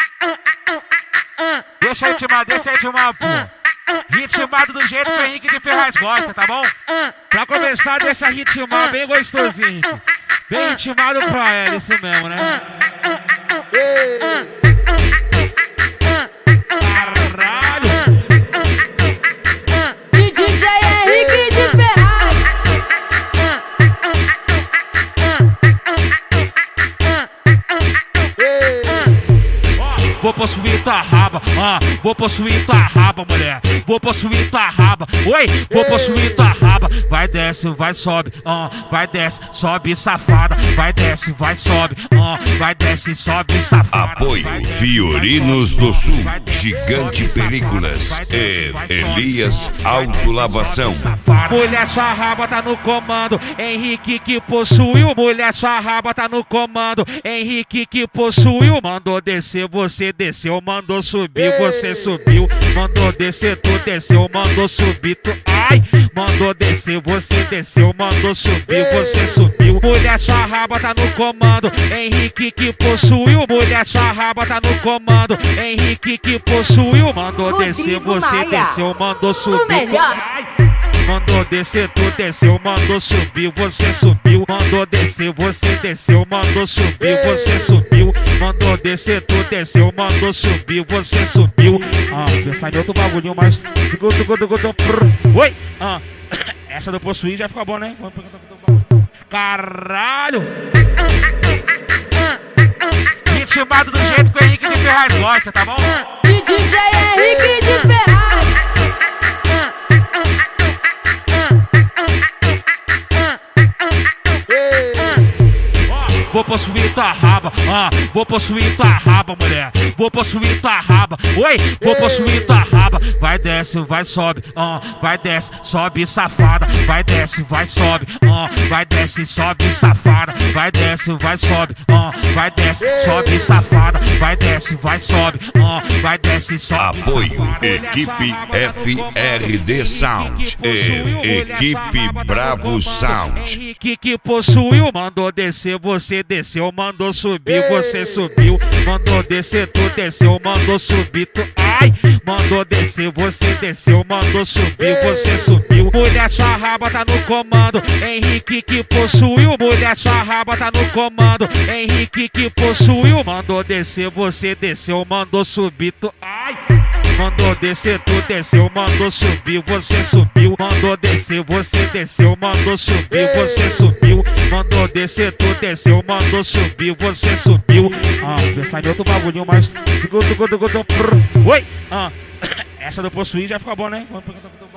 Deixa eu intimar, pô. Ritmado do jeito que o Henrique de Ferraz gosta, tá bom? Pra começar, deixa ritmar bem gostosinho. Bem ritmado pra ela, isso mesmo, né? Caralho! E DJ Henrique de Ferraz. Vou possuir tua raba, vou possuir tua raba, mulher. Vou possuir tua raba, oi, vou possuir tua raba. Vai desce, vai sobe, vai desce, sobe safada. Vai desce, vai sobe, vai desce, sobe safada. Apoio Fiorinos do Sul, Gigante Películas e Elias Autolavação. Mulher, sua raba tá no comando, Henrique que possuiu. Mulher, sua raba tá no comando, Henrique que possuiu. Mandou descer, você desceu, mandou subir, você subiu. Mandou descer, tu desceu, mandou subir, tu ai. Mandou descer, você desceu, mandou subir, você subiu. Mulher, sua raba tá no comando, Henrique que possuiu. Mulher, sua raba tá no comando, Henrique que possuiu. Mandou descer, você desceu, mandou subir. O melhor. Mandou descer, tu desceu, mandou subir, você subiu. Mandou descer, você desceu, mandou subir, você subiu. Mandou descer, tu desceu, mandou subir, você subiu. Pensar em outro bagulhinho, mas... Oi! Essa do possuir já fica bom, né? Caralho! Ritmado do jeito que o Henrique de Ferraz gosta, tá bom? E DJ Henrique de Ferraz. Vou possuir tua raba, vou possuir tua raba, mulher. Vou possuir tua raba, oi, vou possuir tua raba. Vai desce, vai sobe, vai desce, sobe safada. Vai desce, vai sobe, vai desce, sobe safada. Vai desce, vai sobe, vai desce, sobe safada. Vai desce, vai sobe, vai desce, sobe. Apoio Equipe FRD Sound e Equipe Bravo Sound. Henrique que possuiu, mandou descer, você desceu, mandou subir, você subiu. Mandou descer, tu desceu, mandou subir, tu ai. Mandou descer, você desceu, mandou subir, você subiu. Mulher, sua raba tá no comando, Henrique que possuiu. Mulher, sua raba tá no comando, Henrique que possuiu. Mandou descer, você desceu, mandou subir, tu ai. Mandou descer, tu desceu, mandou subir, você subiu. Mandou descer, você desceu, mandou subir, você subiu. Mandou descer, tu desceu, mandou subir, você subiu. Pensar em outro bagulhinho, mas... Oi! Essa do possuir já fica bom, né?